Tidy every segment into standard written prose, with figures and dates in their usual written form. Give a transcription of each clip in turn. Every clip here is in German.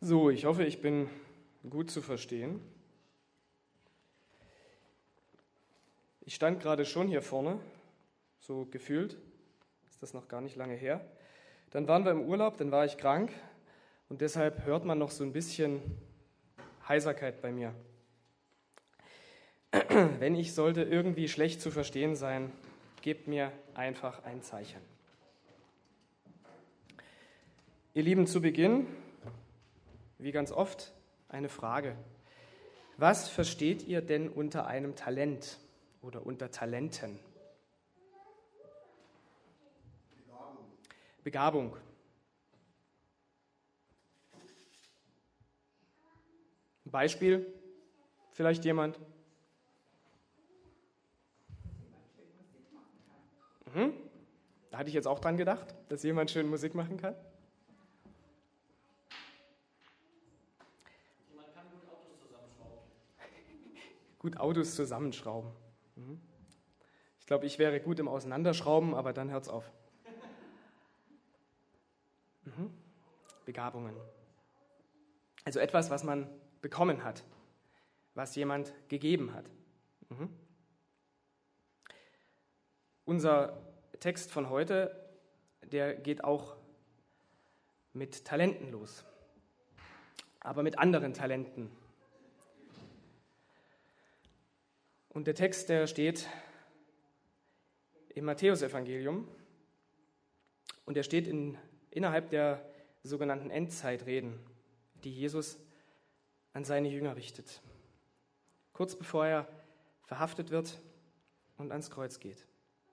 So, ich hoffe, ich bin gut zu verstehen. Ich stand gerade schon hier vorne, so gefühlt, ist das noch gar nicht lange her. Dann waren wir im Urlaub, dann war ich krank und deshalb hört man noch so ein bisschen Heiserkeit bei mir. Wenn ich sollte irgendwie schlecht zu verstehen sein, gebt mir einfach ein Zeichen. Ihr Lieben, zu Beginn, wie ganz oft, eine Frage. Was versteht ihr denn unter einem Talent oder unter Talenten? Begabung. Ein Beispiel? Vielleicht jemand? Da hatte ich jetzt auch dran gedacht, dass jemand schön Musik machen kann. Jemand kann gut Autos zusammenschrauben. Gut Autos zusammenschrauben. Ich glaube, ich wäre gut im Auseinanderschrauben, aber dann hört's auf. Begabungen. Also etwas, was man bekommen hat, was jemand gegeben hat. Unser Text von heute, der geht auch mit Talenten los, aber mit anderen Talenten. Und der Text, der steht im Matthäusevangelium und der steht innerhalb der sogenannten Endzeitreden, die Jesus an seine Jünger richtet, kurz bevor er verhaftet wird und ans Kreuz geht.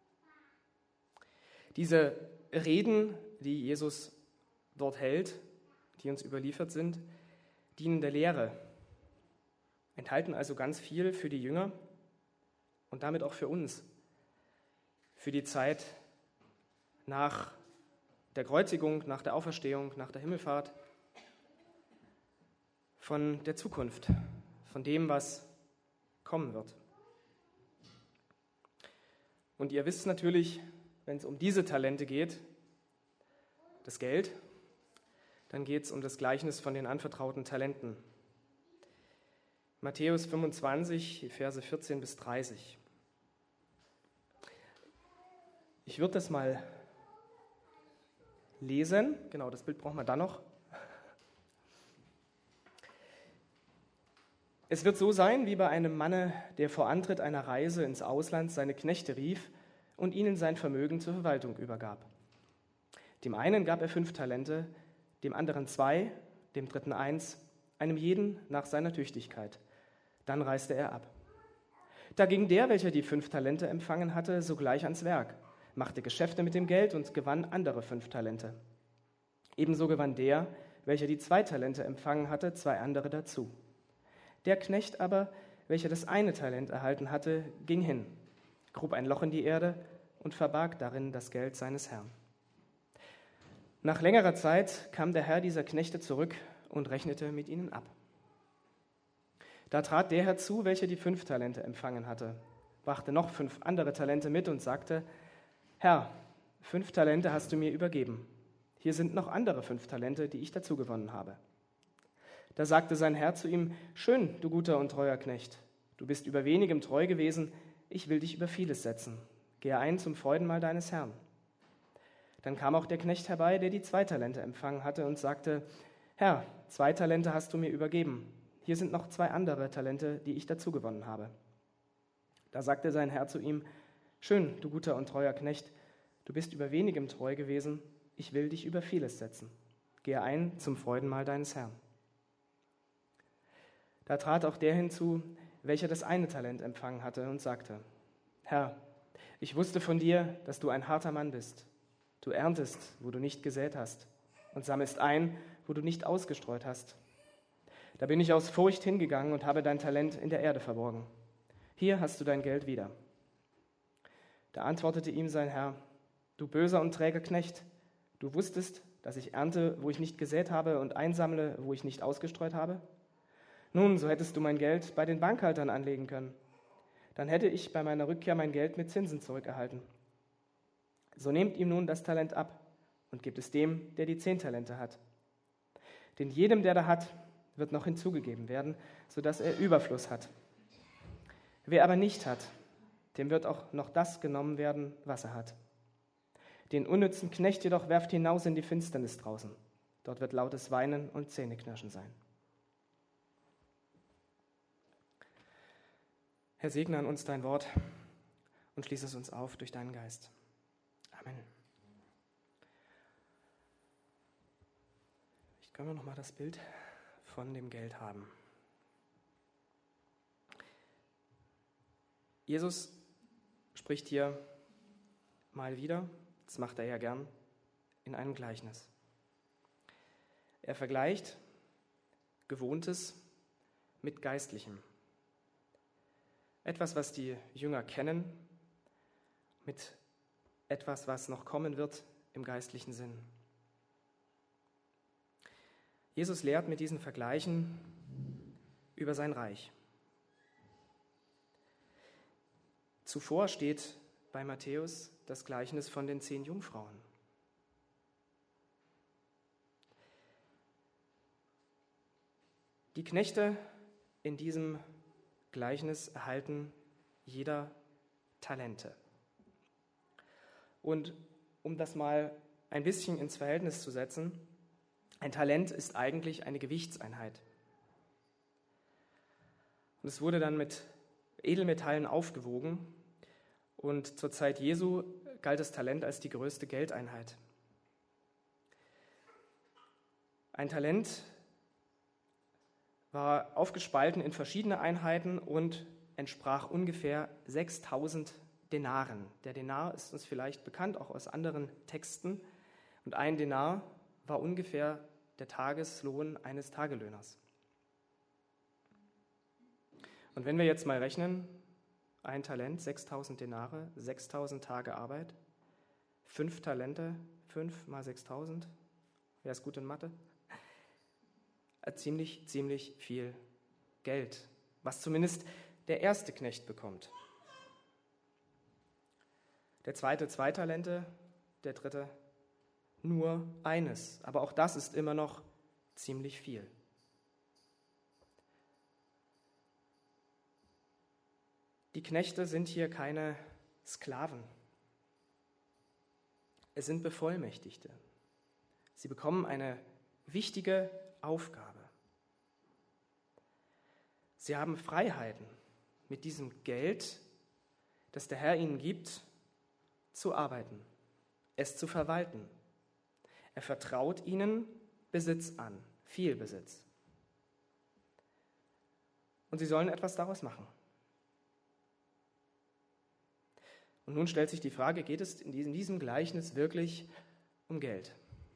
Diese Reden, die Jesus dort hält, die uns überliefert sind, dienen der Lehre, enthalten also ganz viel für die Jünger und damit auch für uns, für die Zeit nach der Kreuzigung, nach der Auferstehung, nach der Himmelfahrt, von der Zukunft, von dem, was kommen wird. Und ihr wisst natürlich, wenn es um diese Talente geht, das Geld, dann geht es um das Gleichnis von den anvertrauten Talenten. Matthäus 25, Verse 14 bis 30. Ich würde das mal lesen. Genau, das Bild brauchen wir dann noch. Es wird so sein, wie bei einem Manne, der vor Antritt einer Reise ins Ausland seine Knechte rief und ihnen sein Vermögen zur Verwaltung übergab. Dem einen gab er 5 Talente, dem anderen 2, dem dritten 1, einem jeden nach seiner Tüchtigkeit. Dann reiste er ab. Da ging der, welcher die 5 Talente empfangen hatte, sogleich ans Werk, machte Geschäfte mit dem Geld und gewann andere 5 Talente. Ebenso gewann der, welcher die 2 Talente empfangen hatte, 2 andere dazu. Der Knecht aber, welcher das eine Talent erhalten hatte, ging hin, grub ein Loch in die Erde und verbarg darin das Geld seines Herrn. Nach längerer Zeit kam der Herr dieser Knechte zurück und rechnete mit ihnen ab. Da trat der herzu, welcher die 5 Talente empfangen hatte, brachte noch 5 andere Talente mit und sagte: Herr, 5 Talente hast du mir übergeben. Hier sind noch andere 5 Talente, die ich dazu gewonnen habe. Da sagte sein Herr zu ihm: Schön, du guter und treuer Knecht. Du bist über wenigem treu gewesen, ich will dich über vieles setzen. Gehe ein zum Freudenmahl deines Herrn. Dann kam auch der Knecht herbei, der die 2 Talente empfangen hatte und sagte: Herr, 2 Talente hast du mir übergeben. Hier sind noch 2 andere Talente, die ich dazu gewonnen habe. Da sagte sein Herr zu ihm: Schön, du guter und treuer Knecht. Du bist über wenigem treu gewesen, ich will dich über vieles setzen. Gehe ein zum Freudenmahl deines Herrn. Da trat auch der hinzu, welcher das eine Talent empfangen hatte und sagte: Herr, ich wusste von dir, dass du ein harter Mann bist. Du erntest, wo du nicht gesät hast, und sammelst ein, wo du nicht ausgestreut hast. Da bin ich aus Furcht hingegangen und habe dein Talent in der Erde verborgen. Hier hast du dein Geld wieder. Da antwortete ihm sein Herr: Du böser und träger Knecht, du wusstest, dass ich ernte, wo ich nicht gesät habe, und einsammle, wo ich nicht ausgestreut habe? Nun, so hättest du mein Geld bei den Bankhaltern anlegen können. Dann hätte ich bei meiner Rückkehr mein Geld mit Zinsen zurückerhalten. So nehmt ihm nun das Talent ab und gebt es dem, der die 10 Talente hat. Denn jedem, der da hat, wird noch hinzugegeben werden, sodass er Überfluss hat. Wer aber nicht hat, dem wird auch noch das genommen werden, was er hat. Den unnützen Knecht jedoch werft hinaus in die Finsternis draußen. Dort wird lautes Weinen und Zähneknirschen sein. Herr, segne an uns dein Wort und schließe es uns auf durch deinen Geist. Amen. Können wir nochmal das Bild von dem Geld haben? Jesus spricht hier mal wieder, das macht er ja gern, in einem Gleichnis. Er vergleicht Gewohntes mit Geistlichem. Etwas, was die Jünger kennen, mit etwas, was noch kommen wird im geistlichen Sinn. Jesus lehrt mit diesen Vergleichen über sein Reich. Zuvor steht bei Matthäus das Gleichnis von den 10 Jungfrauen. Die Knechte in diesem Gleichnis erhalten jeder Talente. Und um das mal ein bisschen ins Verhältnis zu setzen, ein Talent ist eigentlich eine Gewichtseinheit. Und es wurde dann mit Edelmetallen aufgewogen und zur Zeit Jesu galt das Talent als die größte Geldeinheit. Ein Talent war aufgespalten in verschiedene Einheiten und entsprach ungefähr 6.000 Denaren. Der Denar ist uns vielleicht bekannt, auch aus anderen Texten. Und ein Denar war ungefähr der Tageslohn eines Tagelöhners. Und wenn wir jetzt mal rechnen, ein Talent, 6.000 Denare, 6.000 Tage Arbeit, 5 Talente, 5 mal 6.000, wer ist gut in Mathe? Ziemlich viel Geld, was zumindest der erste Knecht bekommt. Der zweite 2 Talente, der dritte nur eines. Aber auch das ist immer noch ziemlich viel. Die Knechte sind hier keine Sklaven. Es sind Bevollmächtigte. Sie bekommen eine wichtige Aufgabe. Sie haben Freiheiten, mit diesem Geld, das der Herr ihnen gibt, zu arbeiten, es zu verwalten. Er vertraut ihnen Besitz an, viel Besitz. Und sie sollen etwas daraus machen. Und nun stellt sich die Frage, geht es in diesem Gleichnis wirklich um Geld?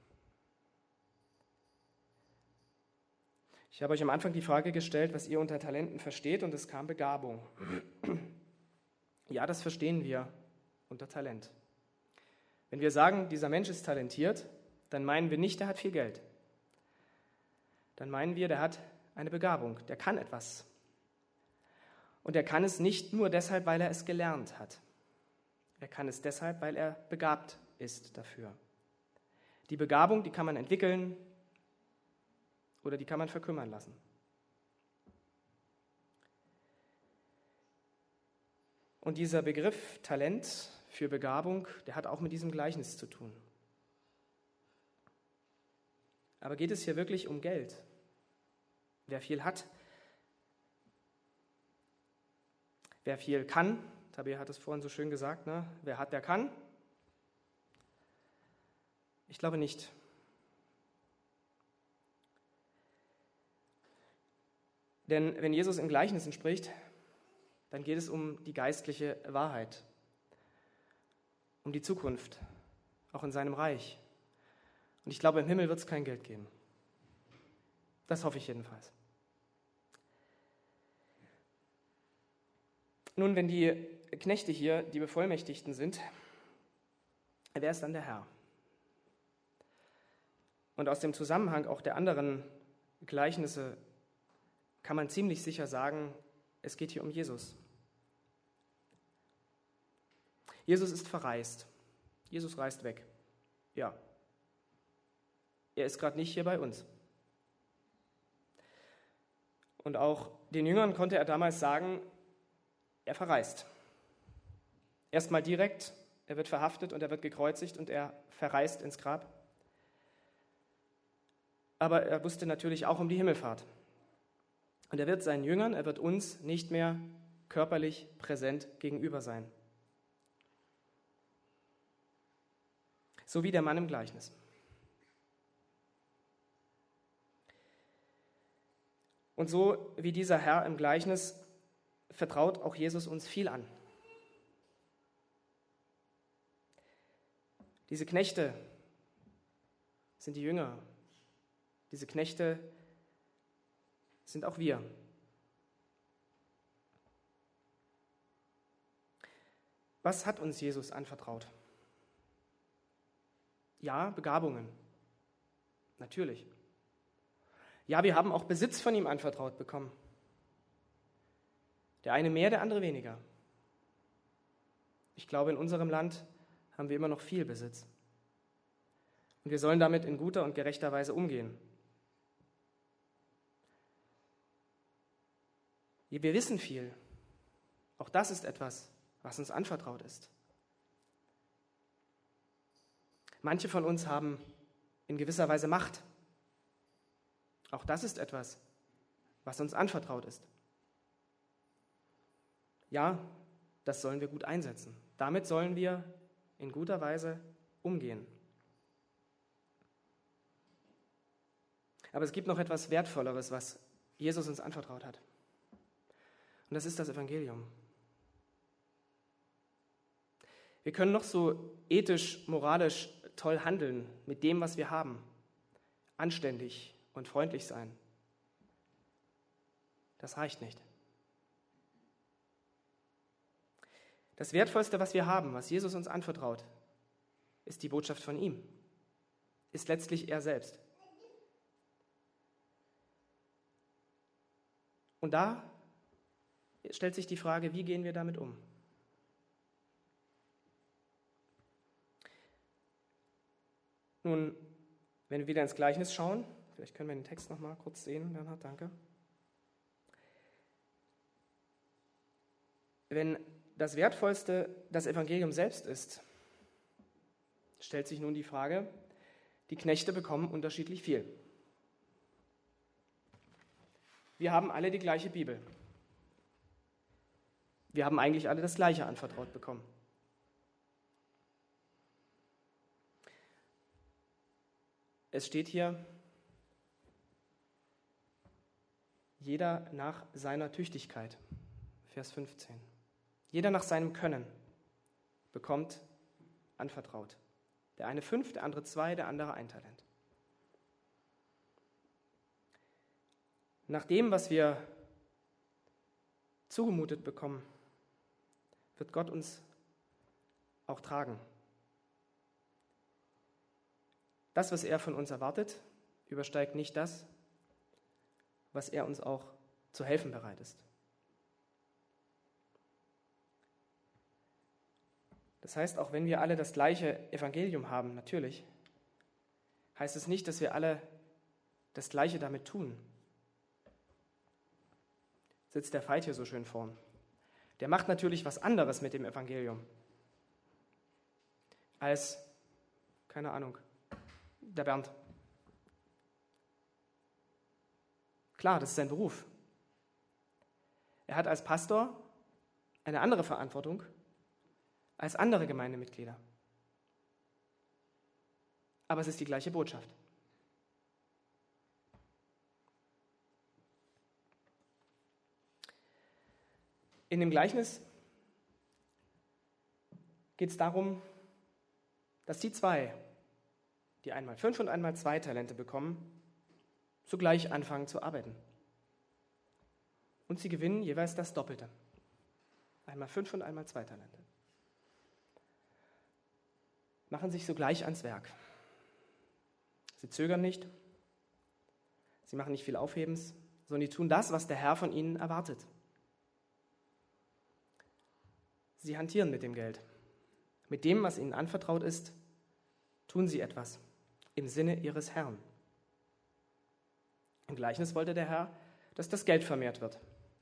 Ich habe euch am Anfang die Frage gestellt, was ihr unter Talenten versteht, und es kam Begabung. Ja, das verstehen wir unter Talent. Wenn wir sagen, dieser Mensch ist talentiert, dann meinen wir nicht, der hat viel Geld. Dann meinen wir, der hat eine Begabung, der kann etwas. Und er kann es nicht nur deshalb, weil er es gelernt hat. Er kann es deshalb, weil er begabt ist dafür. Die Begabung, die kann man entwickeln oder die kann man verkümmern lassen. Und dieser Begriff Talent für Begabung, der hat auch mit diesem Gleichnis zu tun. Aber geht es hier wirklich um Geld? Wer viel hat, wer viel kann, Tabea hat es vorhin so schön gesagt, ne? Wer hat, der kann? Ich glaube nicht. Denn wenn Jesus in Gleichnissen spricht, dann geht es um die geistliche Wahrheit, um die Zukunft, auch in seinem Reich. Und ich glaube, im Himmel wird es kein Geld geben. Das hoffe ich jedenfalls. Nun, wenn die Knechte hier die Bevollmächtigten sind, wer ist dann der Herr? Und aus dem Zusammenhang auch der anderen Gleichnisse kann man ziemlich sicher sagen, es geht hier um Jesus. Jesus ist verreist. Jesus reist weg. Ja. Er ist gerade nicht hier bei uns. Und auch den Jüngern konnte er damals sagen, er verreist. Erstmal direkt, er wird verhaftet und er wird gekreuzigt und er verreist ins Grab. Aber er wusste natürlich auch um die Himmelfahrt. Und er wird seinen Jüngern, er wird uns nicht mehr körperlich präsent gegenüber sein. So wie der Mann im Gleichnis. Und so wie dieser Herr im Gleichnis vertraut auch Jesus uns viel an. Diese Knechte sind die Jünger. Diese Knechte sind auch wir. Was hat uns Jesus anvertraut? Ja, Begabungen. Natürlich. Ja, wir haben auch Besitz von ihm anvertraut bekommen. Der eine mehr, der andere weniger. Ich glaube, in unserem Land haben wir immer noch viel Besitz. Und wir sollen damit in guter und gerechter Weise umgehen. Wir wissen viel. Auch das ist etwas, was uns anvertraut ist. Manche von uns haben in gewisser Weise Macht. Auch das ist etwas, was uns anvertraut ist. Ja, das sollen wir gut einsetzen. Damit sollen wir in guter Weise umgehen. Aber es gibt noch etwas Wertvolleres, was Jesus uns anvertraut hat. Und das ist das Evangelium. Wir können noch so ethisch, moralisch toll handeln mit dem, was wir haben. Anständig und freundlich sein. Das reicht nicht. Das Wertvollste, was wir haben, was Jesus uns anvertraut, ist die Botschaft von ihm. Ist letztlich er selbst. Und da stellt sich die Frage, wie gehen wir damit um? Nun, wenn wir wieder ins Gleichnis schauen, vielleicht können wir den Text noch mal kurz sehen, Bernhard, danke. Wenn das Wertvollste das Evangelium selbst ist, stellt sich nun die Frage, die Knechte bekommen unterschiedlich viel. Wir haben alle die gleiche Bibel. Wir haben eigentlich alle das Gleiche anvertraut bekommen. Es steht hier, jeder nach seiner Tüchtigkeit, Vers 15. Jeder nach seinem Können bekommt anvertraut. Der eine 5, der andere 2, der andere 1 Talent. Nach dem, was wir zugemutet bekommen, wird Gott uns auch tragen. Das, was er von uns erwartet, übersteigt nicht das, was er uns auch zu helfen bereit ist. Das heißt, auch wenn wir alle das gleiche Evangelium haben, natürlich, heißt es nicht, dass wir alle das Gleiche damit tun. Sitzt der Veit hier so schön vorn. Der macht natürlich was anderes mit dem Evangelium als, keine Ahnung, der Bernd. Klar, das ist sein Beruf. Er hat als Pastor eine andere Verantwortung als andere Gemeindemitglieder. Aber es ist die gleiche Botschaft. In dem Gleichnis geht es darum, dass die 2, die einmal 5 und einmal 2 Talente bekommen, zugleich anfangen zu arbeiten. Und sie gewinnen jeweils das Doppelte. Einmal 5 und einmal 2 Talente. Machen sich sogleich ans Werk. Sie zögern nicht, sie machen nicht viel Aufhebens, sondern die tun das, was der Herr von ihnen erwartet. Sie hantieren mit dem Geld. Mit dem, was ihnen anvertraut ist, tun sie etwas im Sinne ihres Herrn. Im Gleichnis wollte der Herr, dass das Geld vermehrt wird.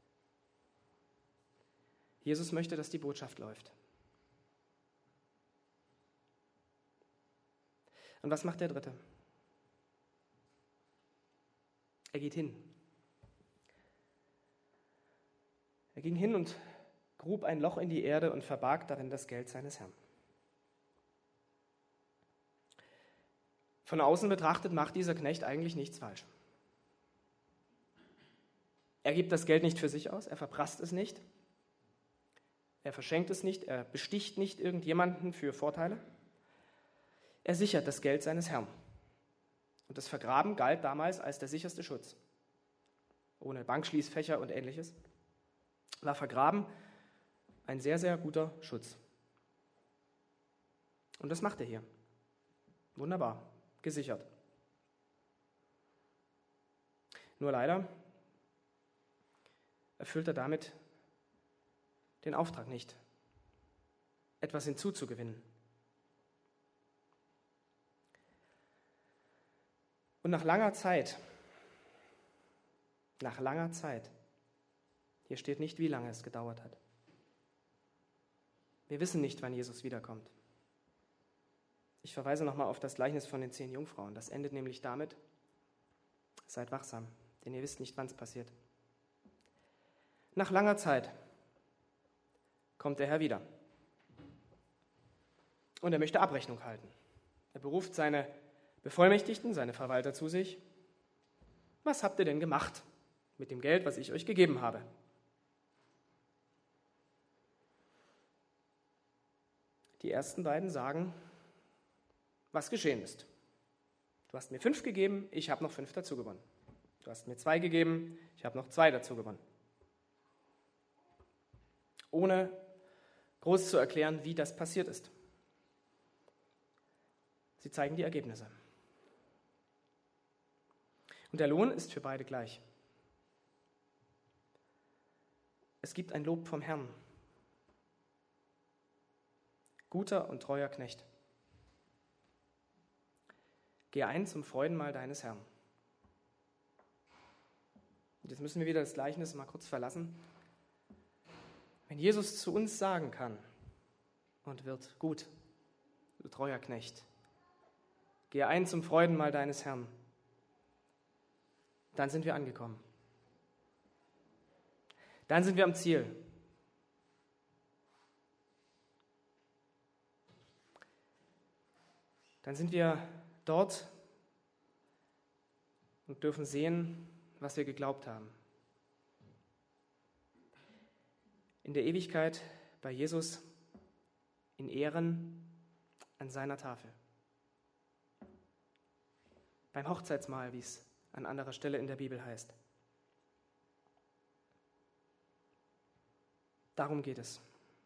Jesus möchte, dass die Botschaft läuft. Und was macht der Dritte? Er geht hin. Er ging hin und grub ein Loch in die Erde und verbarg darin das Geld seines Herrn. Von außen betrachtet macht dieser Knecht eigentlich nichts falsch. Er gibt das Geld nicht für sich aus, er verprasst es nicht, er verschenkt es nicht, er besticht nicht irgendjemanden für Vorteile. Er sichert das Geld seines Herrn. Und das Vergraben galt damals als der sicherste Schutz. Ohne Bankschließfächer und Ähnliches war Vergraben ein sehr, sehr guter Schutz. Und das macht er hier. Wunderbar, gesichert. Nur leider erfüllt er damit den Auftrag nicht, etwas hinzuzugewinnen. Und nach langer Zeit, hier steht nicht, wie lange es gedauert hat. Wir wissen nicht, wann Jesus wiederkommt. Ich verweise nochmal auf das Gleichnis von den 10 Jungfrauen. Das endet nämlich damit: Seid wachsam, denn ihr wisst nicht, wann es passiert. Nach langer Zeit kommt der Herr wieder. Und er möchte Abrechnung halten. Er beruft seine Bevollmächtigten, seine Verwalter zu sich. Was habt ihr denn gemacht mit dem Geld, was ich euch gegeben habe? Die ersten beiden sagen, was geschehen ist. Du hast mir 5 gegeben, ich habe noch 5 dazu gewonnen. Du hast mir 2 gegeben, ich habe noch 2 dazu gewonnen. Ohne groß zu erklären, wie das passiert ist. Sie zeigen die Ergebnisse. Und der Lohn ist für beide gleich. Es gibt ein Lob vom Herrn. Guter und treuer Knecht. Gehe ein zum Freudenmahl deines Herrn. Und jetzt müssen wir wieder das Gleichnis mal kurz verlassen. Wenn Jesus zu uns sagen kann und wird, gut, du treuer Knecht, gehe ein zum Freudenmahl deines Herrn, dann sind wir angekommen. Dann sind wir am Ziel. Dann sind wir dort und dürfen sehen, was wir geglaubt haben. In der Ewigkeit bei Jesus, in Ehren an seiner Tafel. Beim Hochzeitsmahl, wie es an anderer Stelle in der Bibel heißt. Darum geht es.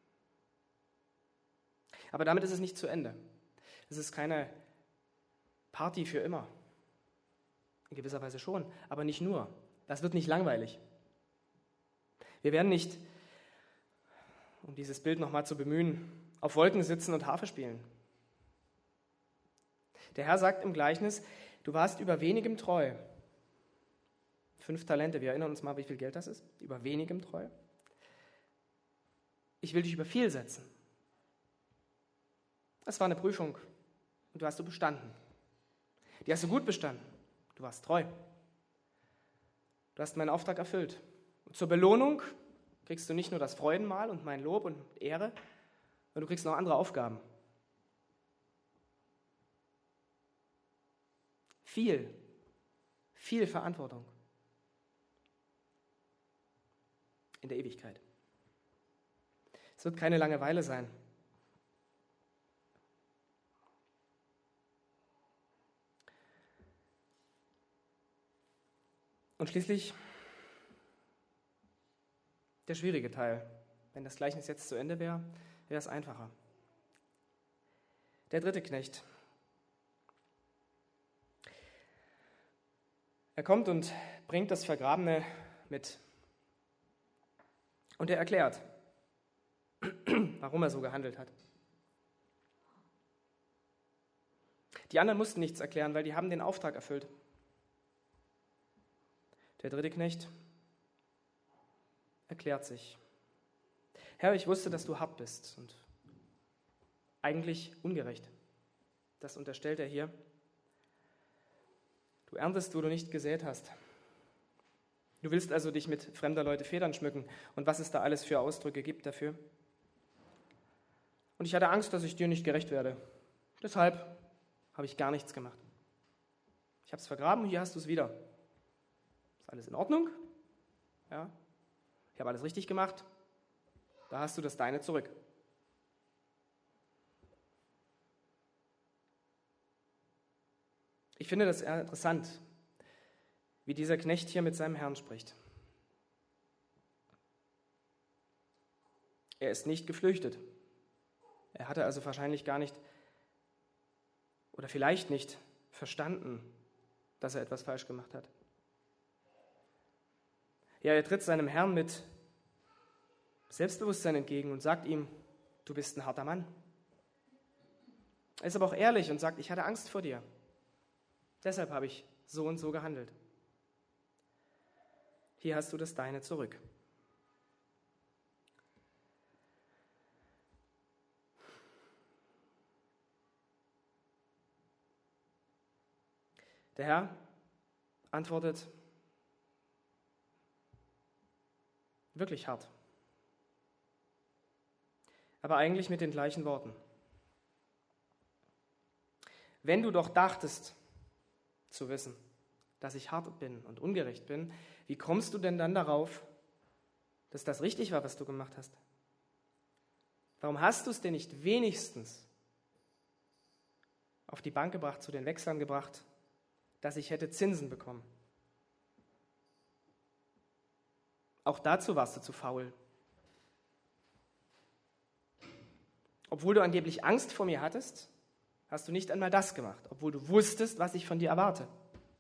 Aber damit ist es nicht zu Ende. Es ist keine Party für immer. In gewisser Weise schon, aber nicht nur. Das wird nicht langweilig. Wir werden nicht, um dieses Bild nochmal zu bemühen, auf Wolken sitzen und Harfe spielen. Der Herr sagt im Gleichnis, du warst über wenigem treu. 5 Talente, wir erinnern uns mal, wie viel Geld das ist. Über wenigem treu. Ich will dich über viel setzen. Es war eine Prüfung und du hast bestanden. Die hast du gut bestanden. Du warst treu. Du hast meinen Auftrag erfüllt. Und zur Belohnung kriegst du nicht nur das Freudenmahl und mein Lob und Ehre, sondern du kriegst noch andere Aufgaben. Viel Verantwortung in der Ewigkeit. Es wird keine Langeweile sein. Und schließlich der schwierige Teil. Wenn das Gleichnis jetzt zu Ende wäre, wäre es einfacher. Der dritte Knecht. Er kommt und bringt das Vergrabene mit. Und er erklärt, warum er so gehandelt hat. Die anderen mussten nichts erklären, weil die haben den Auftrag erfüllt. Der dritte Knecht erklärt sich. Herr, ich wusste, dass du hart bist und eigentlich ungerecht. Das unterstellt er hier. Du erntest, wo du nicht gesät hast. Du willst also dich mit fremder Leute Federn schmücken und was es da alles für Ausdrücke gibt dafür. Und ich hatte Angst, dass ich dir nicht gerecht werde. Deshalb habe ich gar nichts gemacht. Ich habe es vergraben, hier hast du es wieder. Ist alles in Ordnung? Ja. Ich habe alles richtig gemacht. Da hast du das Deine zurück. Ich finde das interessant, wie dieser Knecht hier mit seinem Herrn spricht. Er ist nicht geflüchtet. Er hatte also wahrscheinlich gar nicht oder vielleicht nicht verstanden, dass er etwas falsch gemacht hat. Ja, er tritt seinem Herrn mit Selbstbewusstsein entgegen und sagt ihm, du bist ein harter Mann. Er ist aber auch ehrlich und sagt, ich hatte Angst vor dir. Deshalb habe ich so und so gehandelt. Hier hast du das Deine zurück. Der Herr antwortet wirklich hart, aber eigentlich mit den gleichen Worten. Wenn du doch dachtest zu wissen, dass ich hart bin und ungerecht bin, wie kommst du denn dann darauf, dass das richtig war, was du gemacht hast? Warum hast du es denn nicht wenigstens auf die Bank gebracht, zu den Wechslern gebracht, dass ich hätte Zinsen bekommen? Auch dazu warst du zu faul. Obwohl du angeblich Angst vor mir hattest, hast du nicht einmal das gemacht, obwohl du wusstest, was ich von dir erwarte.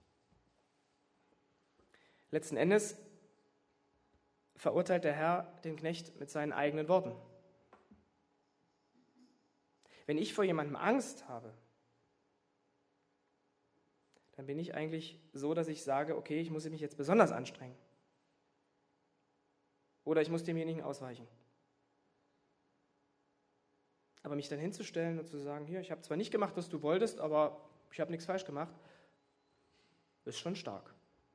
Letzten Endes verurteilt der Herr den Knecht mit seinen eigenen Worten. Wenn ich vor jemandem Angst habe, dann bin ich eigentlich so, dass ich sage, okay, ich muss mich jetzt besonders anstrengen. Oder ich muss demjenigen ausweichen. Aber mich dann hinzustellen und zu sagen, hier, ich habe zwar nicht gemacht, was du wolltest, aber ich habe nichts falsch gemacht, ist schon stark.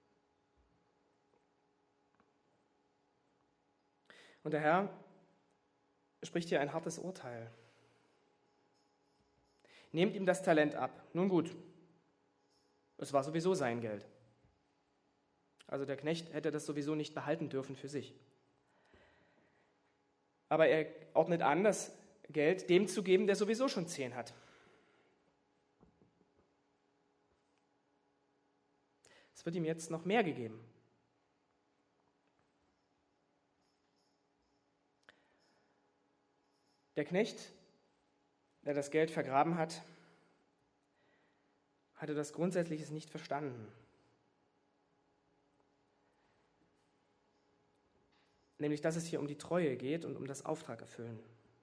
Und der Herr spricht hier ein hartes Urteil. Nehmt ihm das Talent ab. Nun gut, es war sowieso sein Geld. Also der Knecht hätte das sowieso nicht behalten dürfen für sich. Aber er ordnet an, das Geld dem zu geben, der sowieso schon 10 hat. Es wird ihm jetzt noch mehr gegeben. Der Knecht, der das Geld vergraben hat, hatte das Grundsätzliches nicht verstanden. Nämlich, dass es hier um die Treue geht und um das Auftragerfüllen.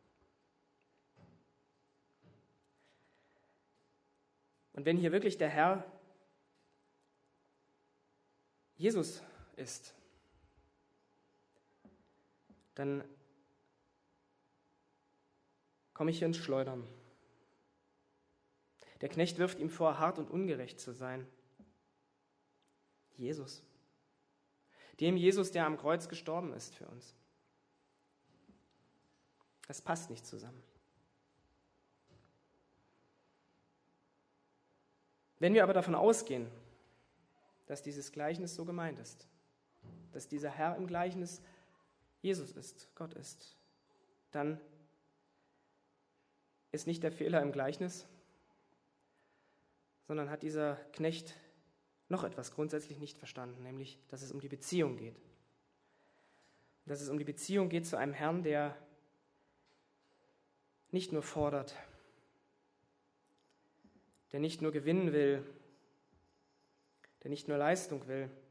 Und wenn hier wirklich der Herr Jesus ist, dann komme ich hier ins Schleudern. Der Knecht wirft ihm vor, hart und ungerecht zu sein. Jesus. Dem Jesus, der am Kreuz gestorben ist für uns. Das passt nicht zusammen. Wenn wir aber davon ausgehen, dass dieses Gleichnis so gemeint ist, dass dieser Herr im Gleichnis Jesus ist, Gott ist, dann ist nicht der Fehler im Gleichnis, sondern hat dieser Knecht noch etwas grundsätzlich nicht verstanden, nämlich, dass es um die Beziehung geht. Dass es um die Beziehung geht zu einem Herrn, der nicht nur fordert, der nicht nur gewinnen will, der nicht nur Leistung will. Und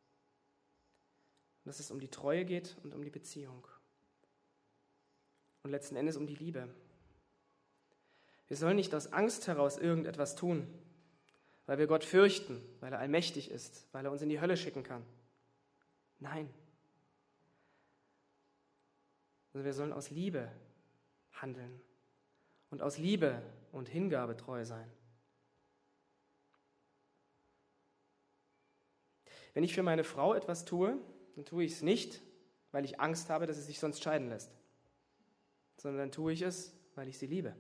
dass es um die Treue geht und um die Beziehung. Und letzten Endes um die Liebe. Wir sollen nicht aus Angst heraus irgendetwas tun, weil wir Gott fürchten, weil er allmächtig ist, weil er uns in die Hölle schicken kann. Nein. Also wir sollen aus Liebe handeln und aus Liebe und Hingabe treu sein. Wenn ich für meine Frau etwas tue, dann tue ich es nicht, weil ich Angst habe, dass sie sich sonst scheiden lässt, sondern dann tue ich es, weil ich sie liebe.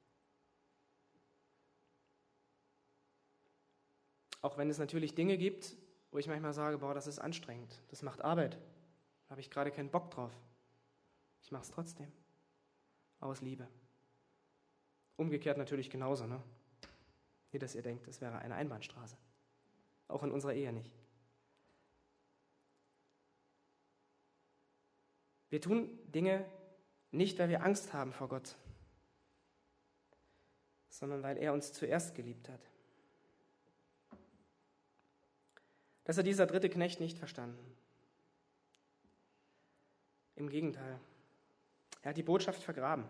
Auch wenn es natürlich Dinge gibt, wo ich manchmal sage, boah, das ist anstrengend, das macht Arbeit, da habe ich gerade keinen Bock drauf. Ich mache es trotzdem, aus Liebe. Umgekehrt natürlich genauso, ne? Nicht, dass ihr denkt, es wäre eine Einbahnstraße. Auch in unserer Ehe nicht. Wir tun Dinge nicht, weil wir Angst haben vor Gott, sondern weil er uns zuerst geliebt hat. Das hat dieser dritte Knecht nicht verstanden. Im Gegenteil. Er hat die Botschaft vergraben.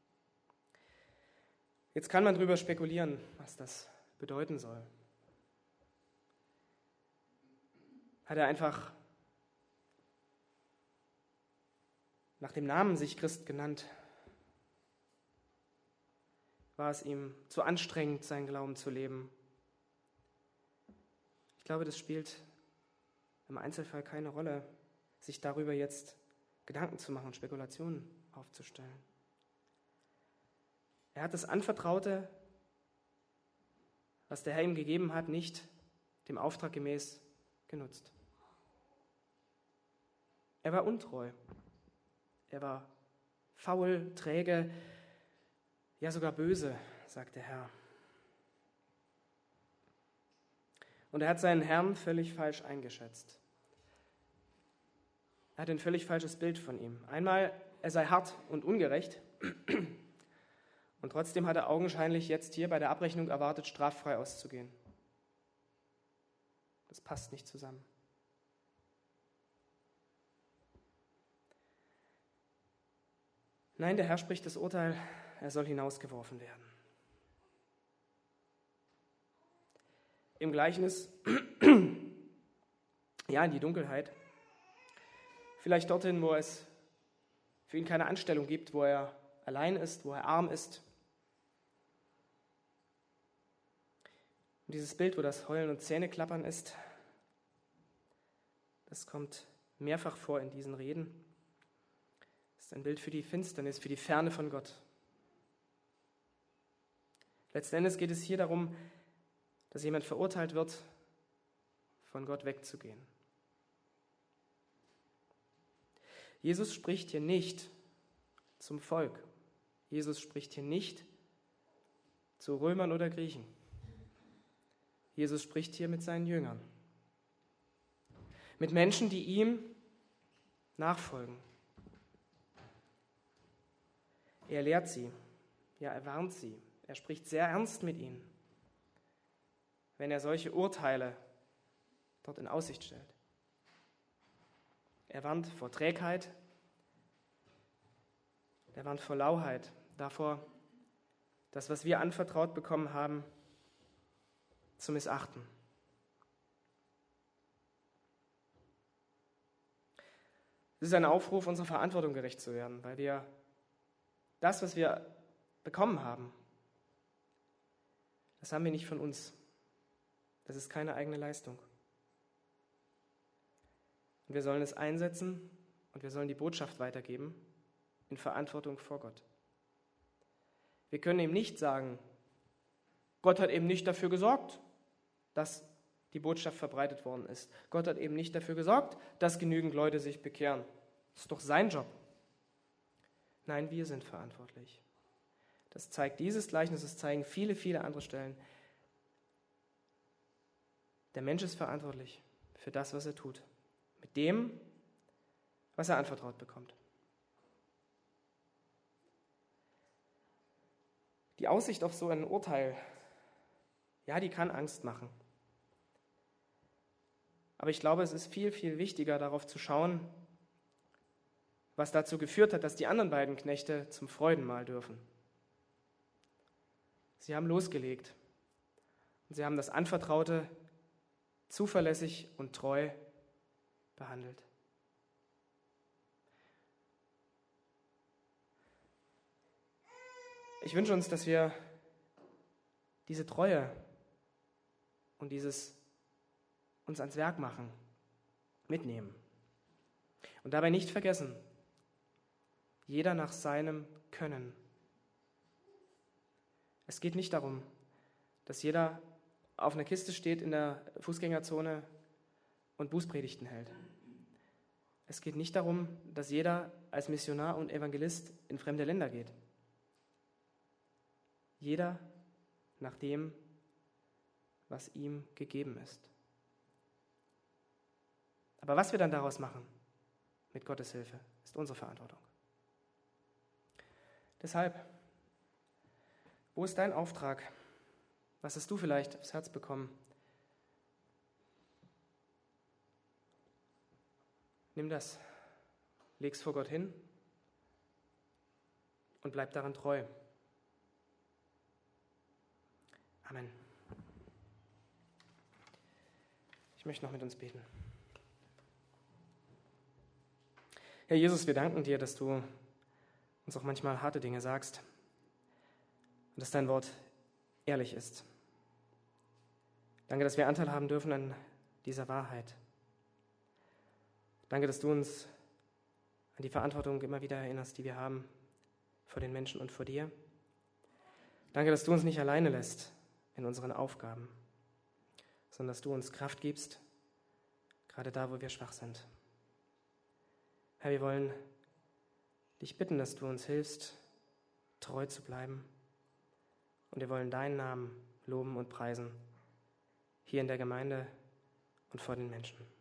Jetzt kann man darüber spekulieren, was das bedeuten soll. Hat er einfach nach dem Namen sich Christ genannt? War es ihm zu anstrengend, seinen Glauben zu leben? Ich glaube, das spielt im Einzelfall keine Rolle, sich darüber jetzt Gedanken zu machen und Spekulationen aufzustellen. Er hat das Anvertraute, was der Herr ihm gegeben hat, nicht dem Auftrag gemäß genutzt. Er war untreu. Er war faul, träge, ja sogar böse, sagt der Herr. Und er hat seinen Herrn völlig falsch eingeschätzt. Er hat ein völlig falsches Bild von ihm. Einmal, er sei hart und ungerecht, und trotzdem hat er augenscheinlich jetzt hier bei der Abrechnung erwartet, straffrei auszugehen. Das passt nicht zusammen. Nein, der Herr spricht das Urteil, er soll hinausgeworfen werden. Im Gleichnis, ja, in die Dunkelheit, vielleicht dorthin, wo es für ihn keine Anstellung gibt, wo er allein ist, wo er arm ist. Und dieses Bild, wo das Heulen und Zähneklappern ist, das kommt mehrfach vor in diesen Reden. Das ist ein Bild für die Finsternis, für die Ferne von Gott. Letzten Endes geht es hier darum, dass jemand verurteilt wird, von Gott wegzugehen. Jesus spricht hier nicht zum Volk. Jesus spricht hier nicht zu Römern oder Griechen. Jesus spricht hier mit seinen Jüngern. Mit Menschen, die ihm nachfolgen. Er lehrt sie, ja, er warnt sie. Er spricht sehr ernst mit ihnen, wenn er solche Urteile dort in Aussicht stellt. Er warnt vor Trägheit, er warnt vor Lauheit, davor, das, was wir anvertraut bekommen haben, zu missachten. Es ist ein Aufruf, unserer Verantwortung gerecht zu werden, weil wir das, was wir bekommen haben, das haben wir nicht von uns. Das ist keine eigene Leistung. Und wir sollen es einsetzen und wir sollen die Botschaft weitergeben in Verantwortung vor Gott. Wir können ihm nicht sagen, Gott hat eben nicht dafür gesorgt, dass die Botschaft verbreitet worden ist. Gott hat eben nicht dafür gesorgt, dass genügend Leute sich bekehren. Das ist doch sein Job. Nein, wir sind verantwortlich. Das zeigt dieses Gleichnis, das zeigen viele, viele andere Stellen. Der Mensch ist verantwortlich für das, was er tut. Mit dem, was er anvertraut bekommt. Die Aussicht auf so ein Urteil, ja, die kann Angst machen. Aber ich glaube, es ist viel, viel wichtiger, darauf zu schauen, was dazu geführt hat, dass die anderen beiden Knechte zum Freudenmahl dürfen. Sie haben losgelegt und sie haben das Anvertraute zuverlässig und treu behandelt. Ich wünsche uns, dass wir diese Treue und dieses uns ans Werk machen mitnehmen. Und dabei nicht vergessen, jeder nach seinem Können. Es geht nicht darum, dass jeder auf einer Kiste steht in der Fußgängerzone und Bußpredigten hält. Es geht nicht darum, dass jeder als Missionar und Evangelist in fremde Länder geht. Jeder nach dem, was ihm gegeben ist. Aber was wir dann daraus machen, mit Gottes Hilfe, ist unsere Verantwortung. Deshalb, wo ist dein Auftrag? Was hast du vielleicht aufs Herz bekommen? Nimm das, leg's vor Gott hin und bleib daran treu. Amen. Ich möchte noch mit uns beten. Herr Jesus, wir danken dir, dass du uns auch manchmal harte Dinge sagst und dass dein Wort ehrlich ist. Danke, dass wir Anteil haben dürfen an dieser Wahrheit. Danke, dass du uns an die Verantwortung immer wieder erinnerst, die wir haben vor den Menschen und vor dir. Danke, dass du uns nicht alleine lässt in unseren Aufgaben, sondern dass du uns Kraft gibst, gerade da, wo wir schwach sind. Herr, wir wollen dich bitten, dass du uns hilfst, treu zu bleiben. Und wir wollen deinen Namen loben und preisen, hier in der Gemeinde und vor den Menschen.